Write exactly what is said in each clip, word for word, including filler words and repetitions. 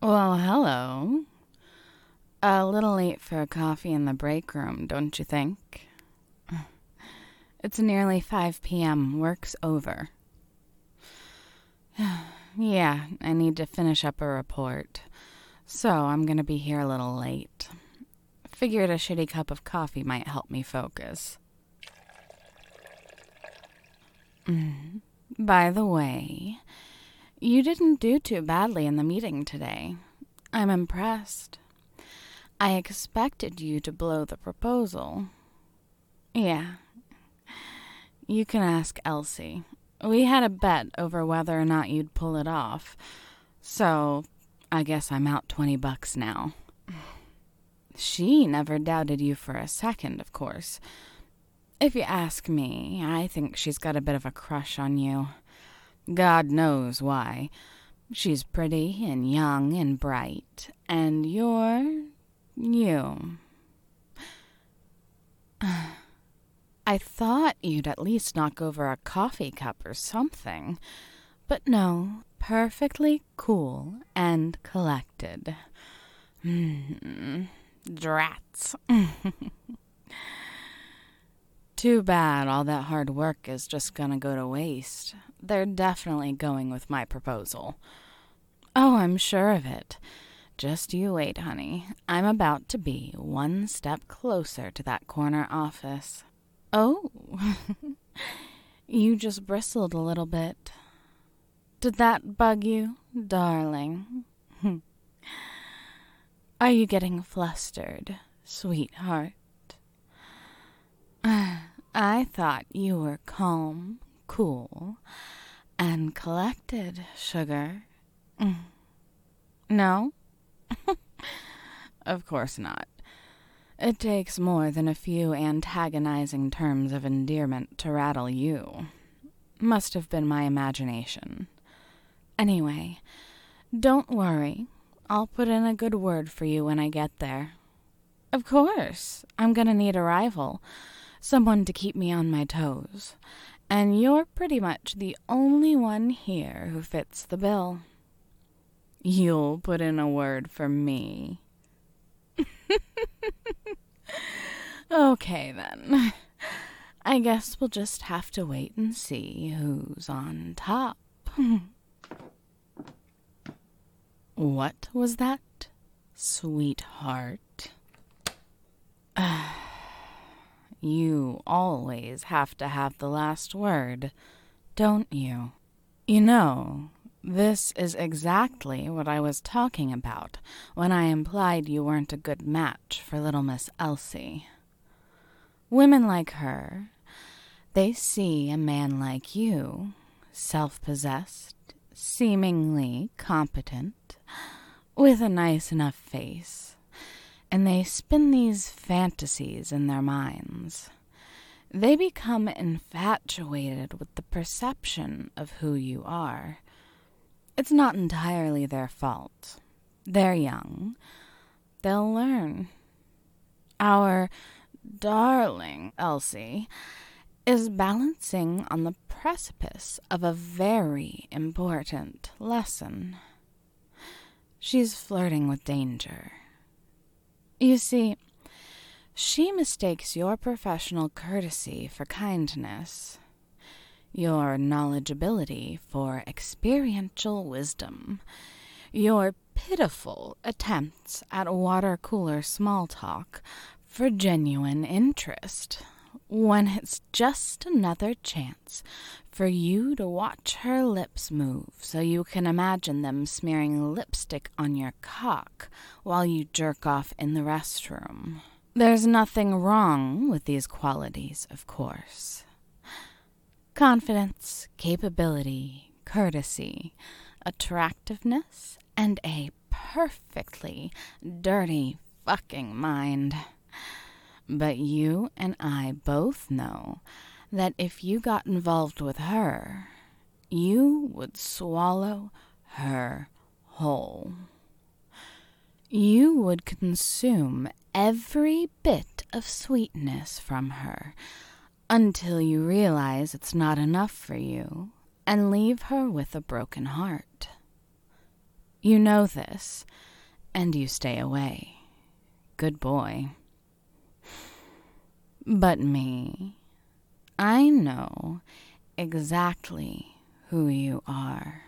Well, hello. A little late for a coffee in the break room, don't you think? It's nearly five p.m. Work's over. Yeah, I need to finish up a report, so I'm gonna be here a little late. Figured a shitty cup of coffee might help me focus. Mm. By the way, you didn't do too badly in the meeting today. I'm impressed. I expected you to blow the proposal. Yeah. You can ask Elsie. We had a bet over whether or not you'd pull it off, so I guess I'm out twenty bucks now. She never doubted you for a second, of course. If you ask me, I think she's got a bit of a crush on you. God knows why. She's pretty and young and bright, and you're... you. I thought you'd at least knock over a coffee cup or something, but no, perfectly cool and collected. Mm, drats. Too bad all that hard work is just gonna go to waste. They're definitely going with my proposal. Oh, I'm sure of it. Just you wait, honey. I'm about to be one step closer to that corner office. Oh, you just bristled a little bit. Did that bug you, darling? Are you getting flustered, sweetheart? I thought you were calm, cool, and collected, sugar. No? Of course not. It takes more than a few antagonizing terms of endearment to rattle you. Must have been my imagination. Anyway, don't worry. I'll put in a good word for you when I get there. Of course, I'm gonna need a rival. Someone to keep me on my toes. And you're pretty much the only one here who fits the bill. You'll put in a word for me. Okay, then. I guess we'll just have to wait and see who's on top. What was that, sweetheart? You always have to have the last word, don't you? You know, this is exactly what I was talking about when I implied you weren't a good match for little Miss Elsie. Women like her, they see a man like you, self-possessed, seemingly competent, with a nice enough face, and they spin these fantasies in their minds. They become infatuated with the perception of who you are. It's not entirely their fault. They're young. They'll learn. Our darling Elsie is balancing on the precipice of a very important lesson. She's flirting with danger. You see, she mistakes your professional courtesy for kindness, your knowledgeability for experiential wisdom, your pitiful attempts at water-cooler small talk for genuine interest, when it's just another chance for you to watch her lips move so you can imagine them smearing lipstick on your cock while you jerk off in the restroom. There's nothing wrong with these qualities, of course. Confidence, capability, courtesy, attractiveness, and a perfectly dirty fucking mind. But you and I both know that if you got involved with her, you would swallow her whole. You would consume every bit of sweetness from her until you realize it's not enough for you and leave her with a broken heart. You know this, and you stay away. Good boy. But me, I know exactly who you are.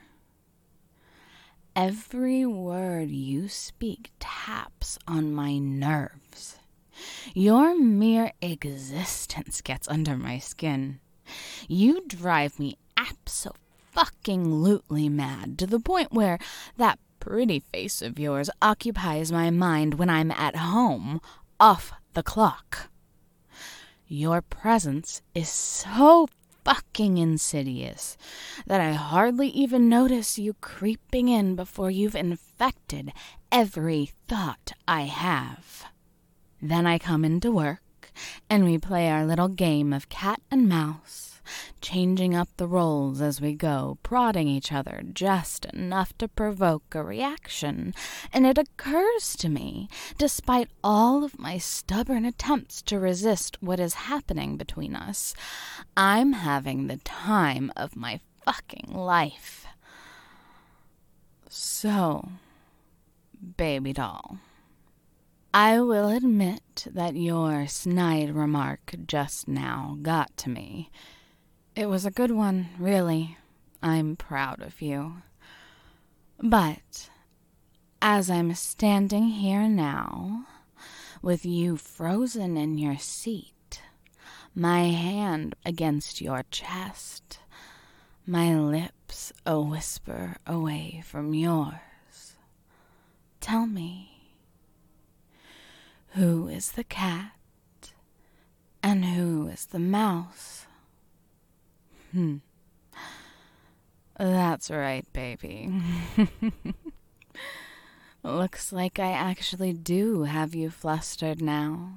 Every word you speak taps on my nerves. Your mere existence gets under my skin. You drive me abso-fucking-lutely mad to the point where that pretty face of yours occupies my mind when I'm at home, off the clock. Your presence is so fucking insidious that I hardly even notice you creeping in before you've infected every thought I have. Then I come into work, and we play our little game of cat and mouse, changing up the roles as we go, prodding each other just enough to provoke a reaction. And it occurs to me, despite all of my stubborn attempts to resist what is happening between us, I'm having the time of my fucking life. So, baby doll, I will admit that your snide remark just now got to me. It was a good one, really. I'm proud of you. But as I'm standing here now, with you frozen in your seat, my hand against your chest, my lips a whisper away from yours, tell me, who is the cat and who is the mouse? Hmm. That's right, baby. Looks like I actually do have you flustered now.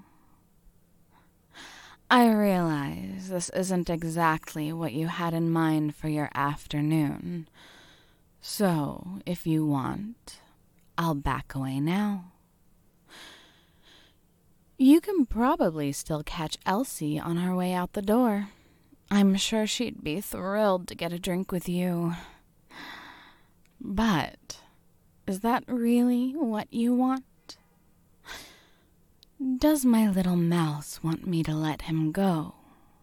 I realize this isn't exactly what you had in mind for your afternoon. So, if you want, I'll back away now. You can probably still catch Elsie on her way out the door. I'm sure she'd be thrilled to get a drink with you. But is that really what you want? Does my little mouse want me to let him go?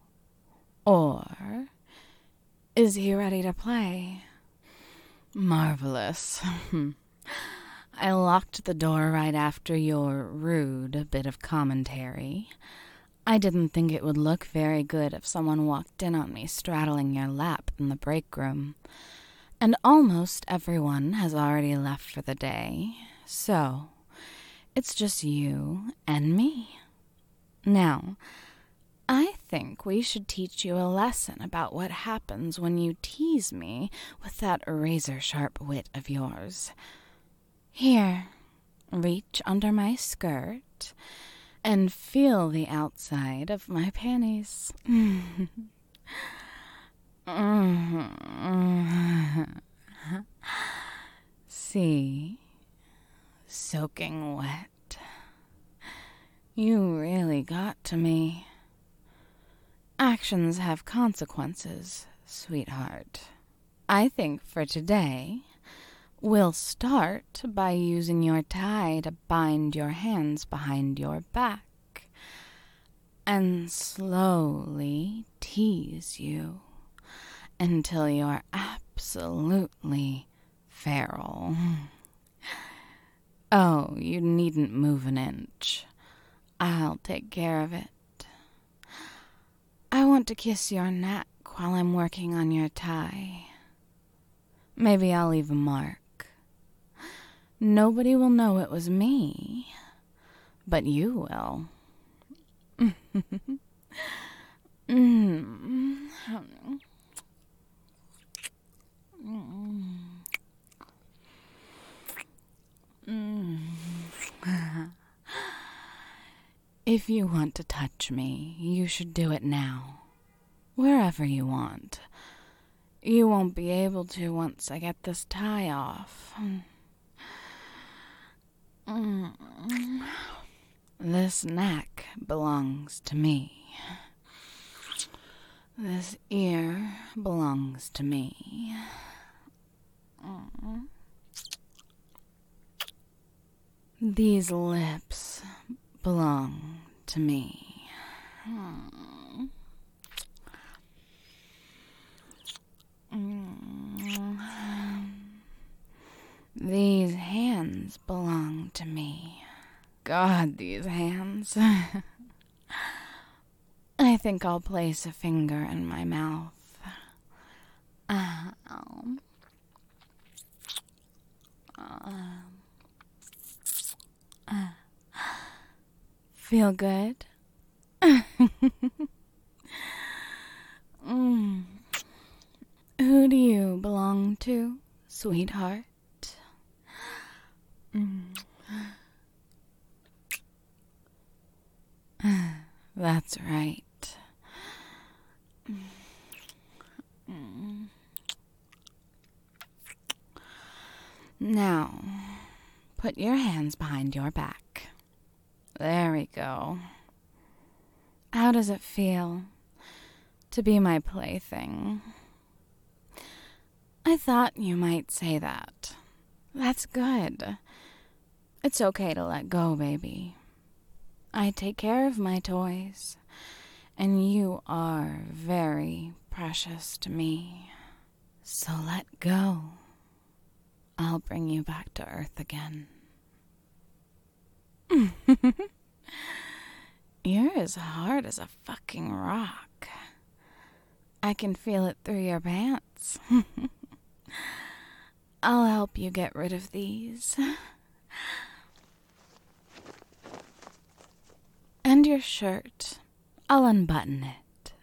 Or is he ready to play? Marvelous. I locked the door right after your rude bit of commentary. I didn't think it would look very good if someone walked in on me straddling your lap in the break room. And almost everyone has already left for the day, so it's just you and me. Now, I think we should teach you a lesson about what happens when you tease me with that razor-sharp wit of yours. Here, reach under my skirt and feel the outside of my panties. See? Soaking wet. You really got to me. Actions have consequences, sweetheart. I think for today, we'll start by using your tie to bind your hands behind your back and slowly tease you until you're absolutely feral. Oh, you needn't move an inch. I'll take care of it. I want to kiss your neck while I'm working on your tie. Maybe I'll leave a mark. Nobody will know it was me, but you will. mm. Mm. If you want to touch me, you should do it now, wherever you want. You won't be able to once I get this tie off. This neck belongs to me. This ear belongs to me. These lips belong to me. Hmm. These hands belong to me. God, these hands. I think I'll place a finger in my mouth. Uh, uh, uh, feel good? mm. Who do you belong to, sweetheart? Mm. That's right. Mm. Now, put your hands behind your back. There we go. How does it feel to be my plaything? I thought you might say that. That's good. It's okay to let go, baby. I take care of my toys, and you are very precious to me. So let go. I'll bring you back to Earth again. You're as hard as a fucking rock. I can feel it through your pants. I'll help you get rid of these. And your shirt. I'll unbutton it.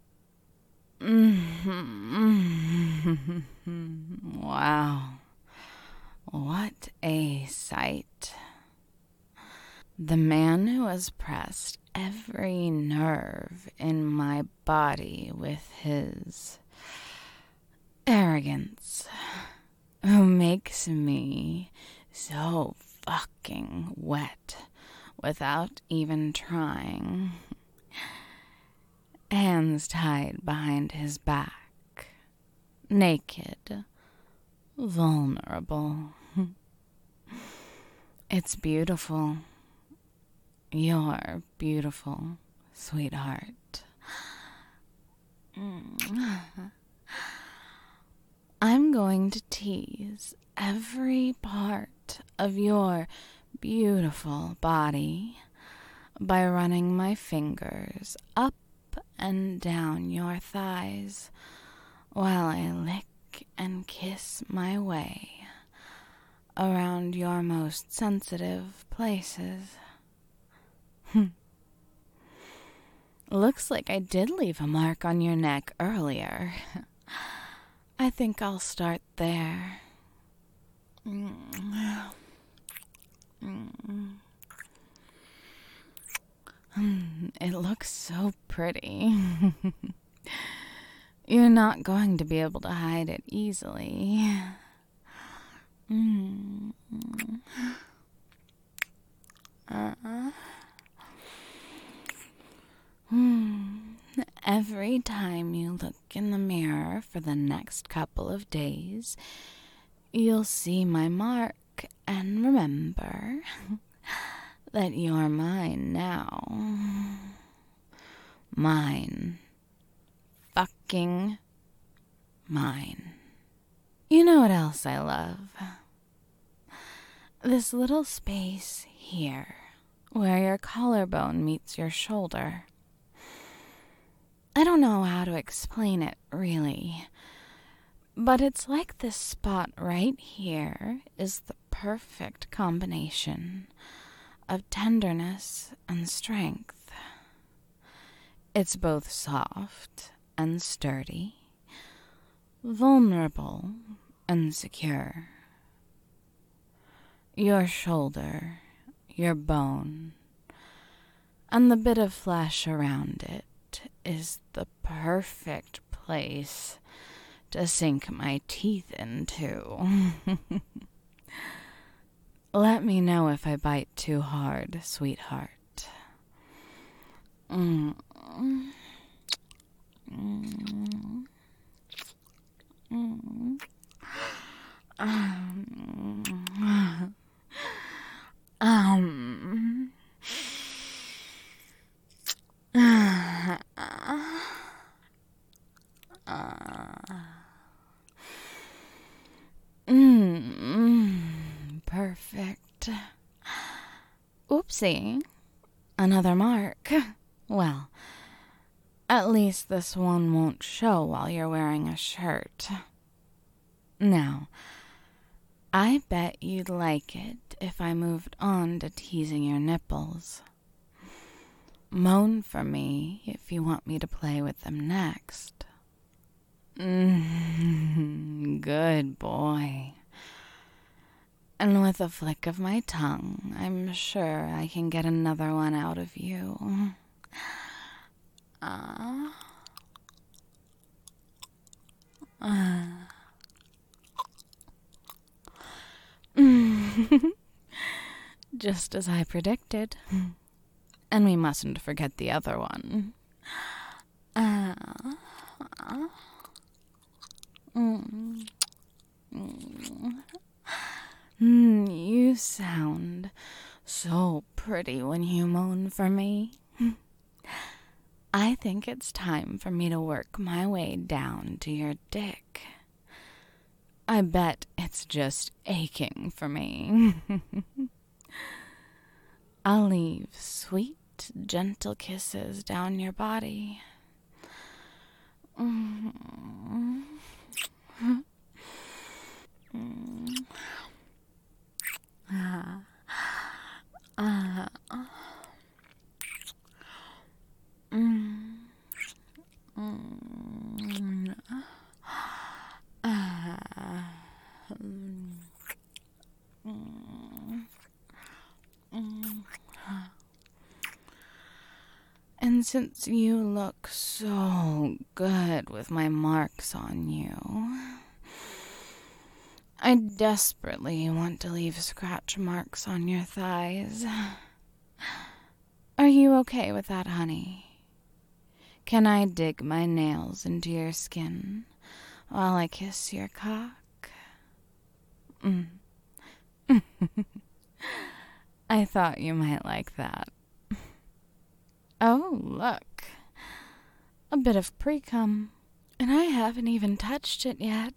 Wow. What a sight. The man who has pressed every nerve in my body with his arrogance, who makes me so fucking wet without even trying. Hands tied behind his back, naked, vulnerable. It's beautiful. You're beautiful, sweetheart. I'm going to tease every part of your beautiful body by running my fingers up and down your thighs while I lick and kiss my way around your most sensitive places. Looks like I did leave a mark on your neck earlier. I think I'll start there. Mm. Mm. It looks so pretty. You're not going to be able to hide it easily. Mm. Uh-uh. Hmm. Every time you look in the mirror for the next couple of days, you'll see my mark and remember that you're mine now. Mine. Fucking mine. You know what else I love? This little space here, where your collarbone meets your shoulder. I don't know how to explain it, really. But it's like this spot right here is the perfect combination of tenderness and strength. It's both soft and sturdy, vulnerable and secure. Your shoulder, your bone, and the bit of flesh around it is the perfect place to sink my teeth into. Let me know if I bite too hard, sweetheart. Mm. Mm. Mm. Um. Um. Uh, mm, perfect. Oopsie. Another mark. Well, at least this one won't show while you're wearing a shirt. Now, I bet you'd like it if I moved on to teasing your nipples. Moan for me if you want me to play with them next. Mm, good boy. And with a flick of my tongue, I'm sure I can get another one out of you. Ah. Uh. Uh. Just as I predicted. And we mustn't forget the other one. Uh. Uh. Mm. Mm. Mm, you sound so pretty when you moan for me. I think it's time for me to work my way down to your dick. I bet it's just aching for me. I'll leave sweet, gentle kisses down your body. Mm. Mm. Ah. Ah. Mm. Mm. Ah. Mm. Mm. Mm. And since you look so good with my marks on you, I desperately want to leave scratch marks on your thighs. Are you okay with that, honey? Can I dig my nails into your skin while I kiss your cock? Mm. I thought you might like that. Oh, look. A bit of pre-cum. And I haven't even touched it yet.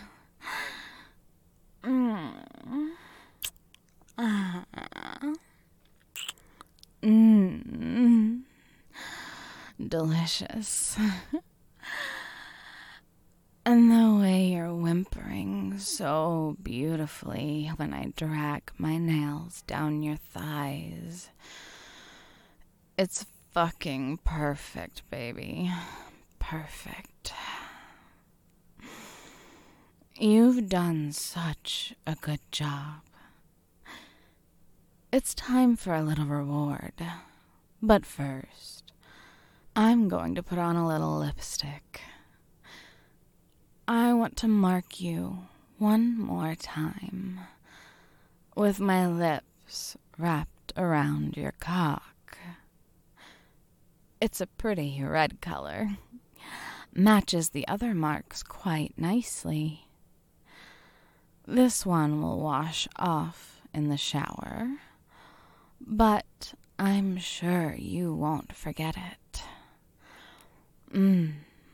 Mm. Ah. Mm. Delicious. And the way you're whimpering so beautifully when I drag my nails down your thighs. It's fucking perfect, baby. Perfect. You've done such a good job. It's time for a little reward. But first, I'm going to put on a little lipstick. I want to mark you one more time with my lips wrapped around your cock. It's a pretty red color. Matches the other marks quite nicely. This one will wash off in the shower, but I'm sure you won't forget it. Mmm.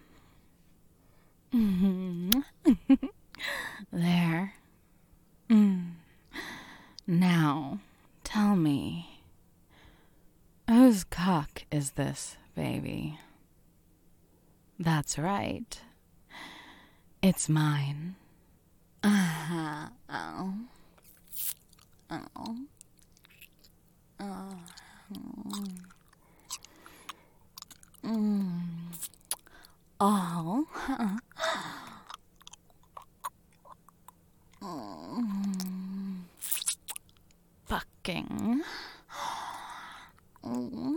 Mm-hmm. There. Mm. Now, tell me, whose cock is this, baby? That's right. It's mine. Uh-huh. Oh. Oh. Oh. Mm. Oh. Mm. Fucking. Mm.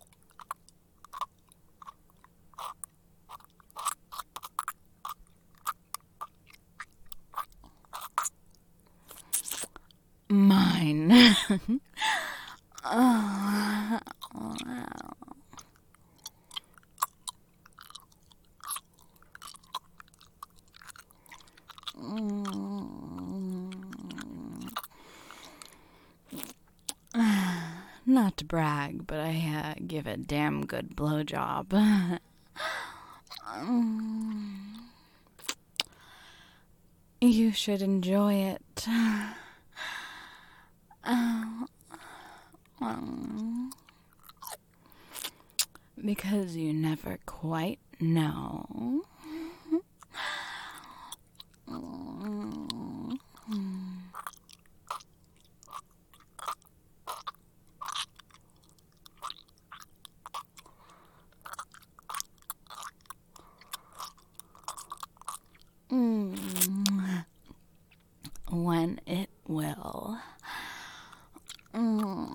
Mine. Oh. Wow. Mm. not to brag, but I uh, give a damn good blowjob. um, you should enjoy it. Uh, um, because you never quite know. Mm. When it will. Mm.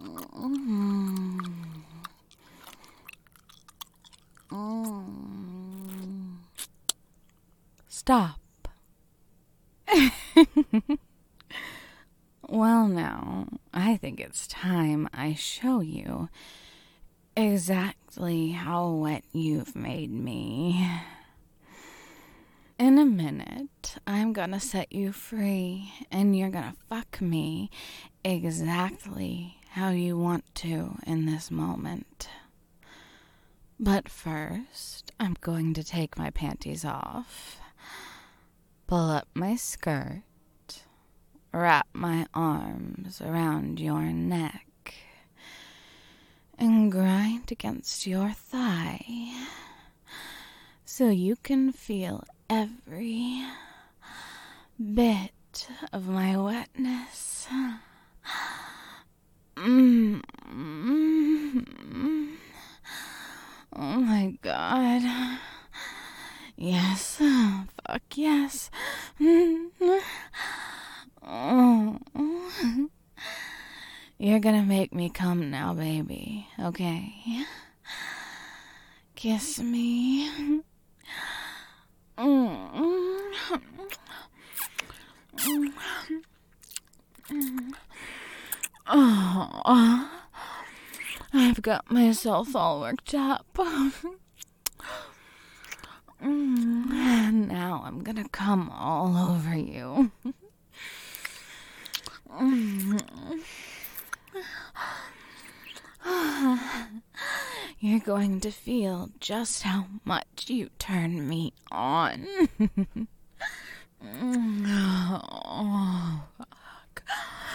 Mm. Stop. Well, now, I think it's time I show you exactly how wet you've made me. In a minute, I'm gonna set you free, and you're gonna fuck me exactly how you want to in this moment. But first, I'm going to take my panties off, pull up my skirt, wrap my arms around your neck, and grind against your thigh so you can feel every bit of my wetness. Mm-hmm. Oh my God. Yes. Fuck yes. Oh. You're gonna make me come now, baby. Okay? Kiss me. Oh, I've got myself all worked up. And now I'm gonna come all over you. You're going to feel just how much you turn me on. Oh, fuck.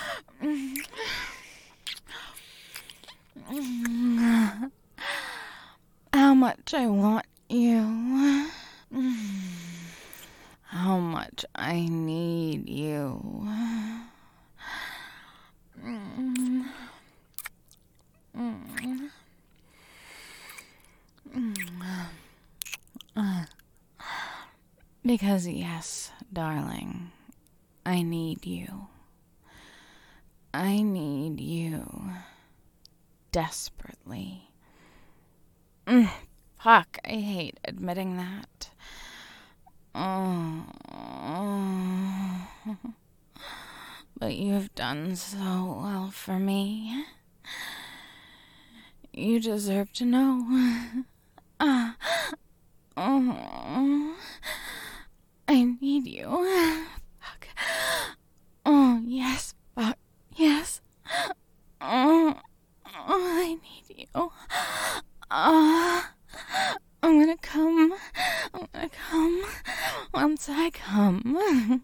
How much I want you. How much I need you. Because yes, darling, I need you. I need you desperately. Mm, fuck, I hate admitting that. Oh, but you've done so well for me. You deserve to know. Ah, oh, I need you. Fuck. Oh, yes, fuck, yes. Oh, oh I need you. Ah. I'm gonna come. I'm gonna come. Once I come,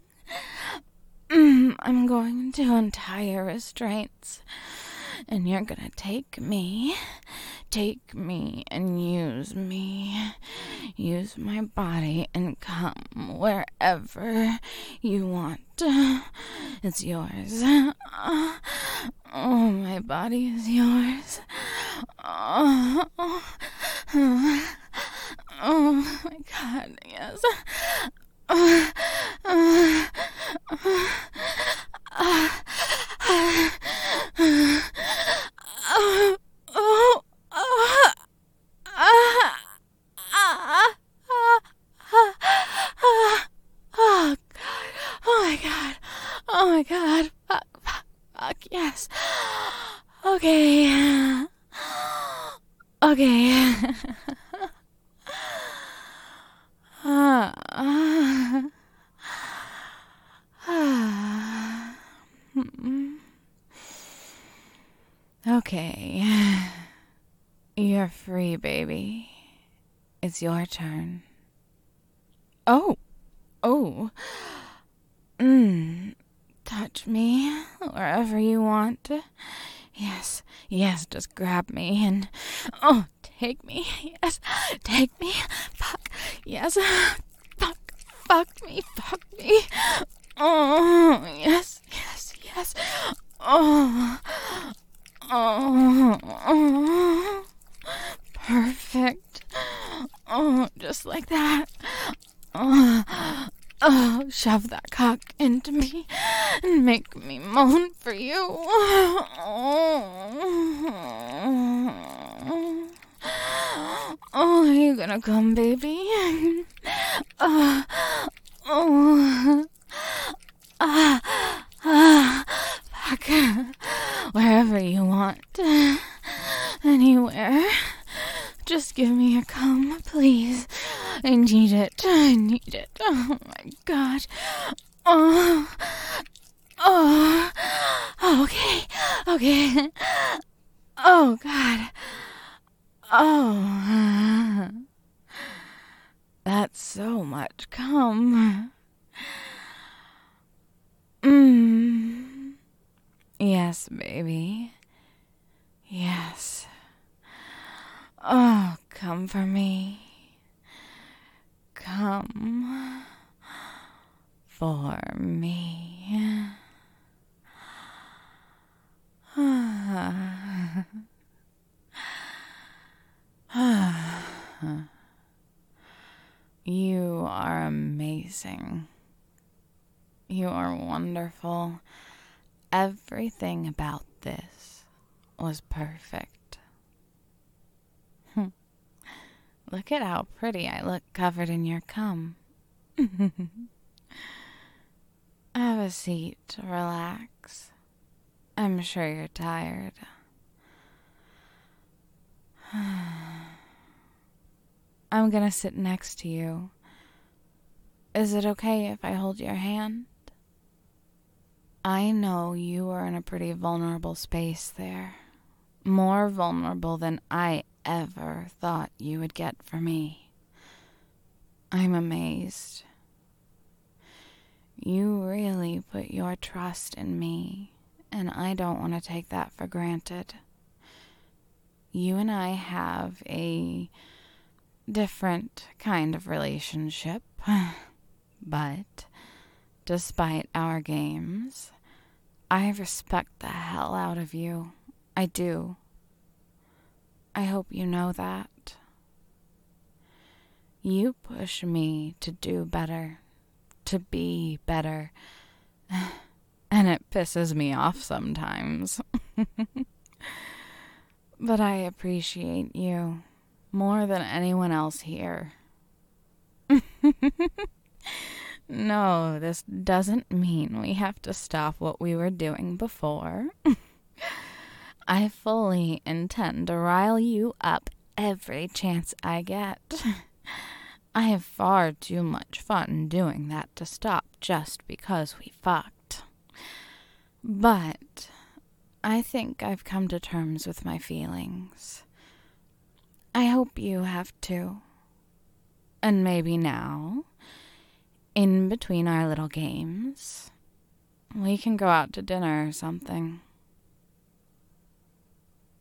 I'm going to untie your restraints. And you're gonna take me. Take me and use me. Use my body and come wherever you want. It's yours. Oh, my body is yours. Oh, oh, oh my God, yes. Oh, oh, oh, oh, oh, oh, oh, oh my God, oh my God, fuck, fuck, fuck, yes. Okay, okay. uh, uh, uh, Okay. You're free, baby. It's your turn. Oh. Oh. Mmm. Touch me wherever you want. Yes. Yes, just grab me and... Oh, take me. Yes. Take me. Fuck. Yes. Fuck. Fuck me. Fuck me. Oh, yes. Yes. Yes. Oh. Oh. Oh. Perfect. Oh, just like that. Oh. Oh, shove that cock into me and make me moan for you. Oh, oh, are you gonna come, baby? Oh, oh, ah, ah, fuck. Wherever you want. Anywhere. Just give me a cum, please. I need it. I need it. Oh, my God. Oh. Oh. Okay. Okay. Oh, God. Oh. That's so much cum. Mmm. Yes, baby. Yes. Oh, come for me. Come for me. You are amazing. You are wonderful. Everything about this was perfect. Look at how pretty I look covered in your cum. Have a seat, relax. I'm sure you're tired. I'm gonna sit next to you. Is it okay if I hold your hand? I know you are in a pretty vulnerable space there. More vulnerable than I ever thought you would get for me. I'm amazed. You really put your trust in me, and I don't want to take that for granted. You and I have a different kind of relationship, but despite our games, I respect the hell out of you. I do. I hope you know that. You push me to do better, to be better, and it pisses me off sometimes. But I appreciate you more than anyone else here. No, this doesn't mean we have to stop what we were doing before. I fully intend to rile you up every chance I get. I have far too much fun doing that to stop just because we fucked. But I think I've come to terms with my feelings. I hope you have too. And maybe now, in between our little games, we can go out to dinner or something.